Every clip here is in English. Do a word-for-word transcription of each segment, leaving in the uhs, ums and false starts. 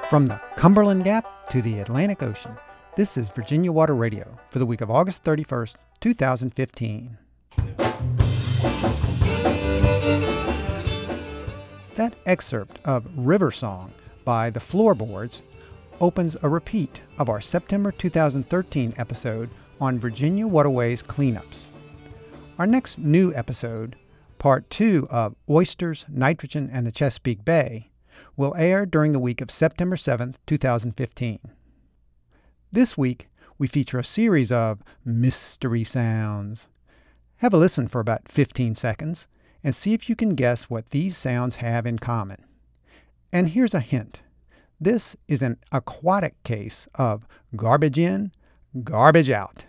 From the Cumberland Gap to the Atlantic Ocean, this is Virginia Water Radio for the week of August thirty-first, two thousand fifteen. That excerpt of River Song by the Floorboards opens a repeat of our September two thousand thirteen episode on Virginia waterways cleanups. Our next new episode, part two of Oysters, Nitrogen, and the Chesapeake Bay, will air during the week of September seventh, two thousand fifteen. This week, we feature a series of mystery sounds. Have a listen for about fifteen seconds and see if you can guess what these sounds have in common. And here's a hint. This is an aquatic case of garbage in, garbage out.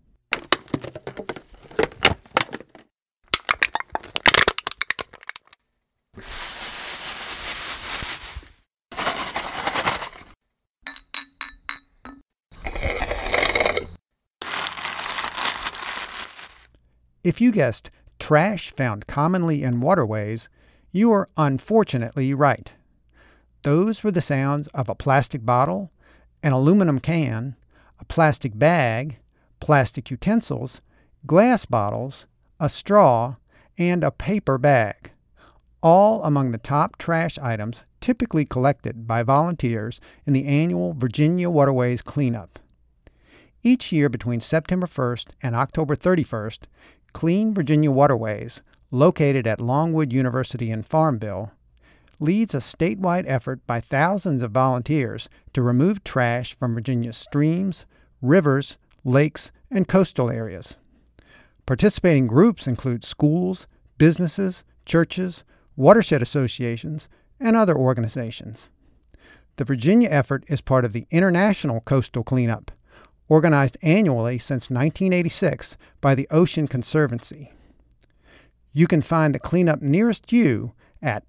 If you guessed trash found commonly in waterways, you are unfortunately right. Those were the sounds of a plastic bottle, an aluminum can, a plastic bag, plastic utensils, glass bottles, a straw, and a paper bag, all among the top trash items typically collected by volunteers in the annual Virginia Waterways Cleanup. Each year between September first and October thirty-first, Clean Virginia Waterways, located at Longwood University in Farmville, leads a statewide effort by thousands of volunteers to remove trash from Virginia's streams, rivers, lakes, and coastal areas. Participating groups include schools, businesses, churches, watershed associations, and other organizations. The Virginia effort is part of the International Coastal Cleanup, organized annually since nineteen eighty-six by the Ocean Conservancy. You can find the cleanup nearest you at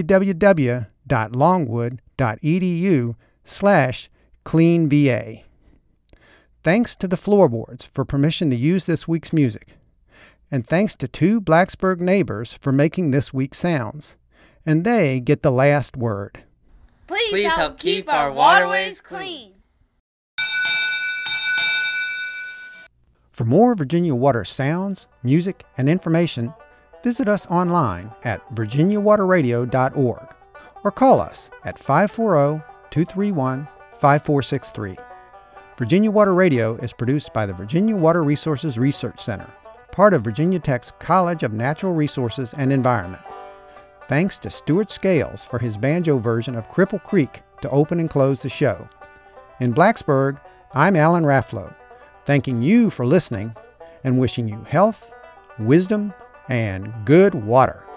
www.longwood.edu slash cleanva. Thanks to the Floorboards for permission to use this week's music. And thanks to two Blacksburg neighbors for making this week's sounds. And they get the last word. Please, Please help keep our waterways clean. For more Virginia Water sounds, music, and information, visit us online at virginia water radio dot org or call us at five four zero, two three one, five four six three. Virginia Water Radio is produced by the Virginia Water Resources Research Center, part of Virginia Tech's College of Natural Resources and Environment. Thanks to Stuart Scales for his banjo version of Cripple Creek to open and close the show. In Blacksburg, I'm Alan Rafflow, thanking you for listening and wishing you health, wisdom, and good water.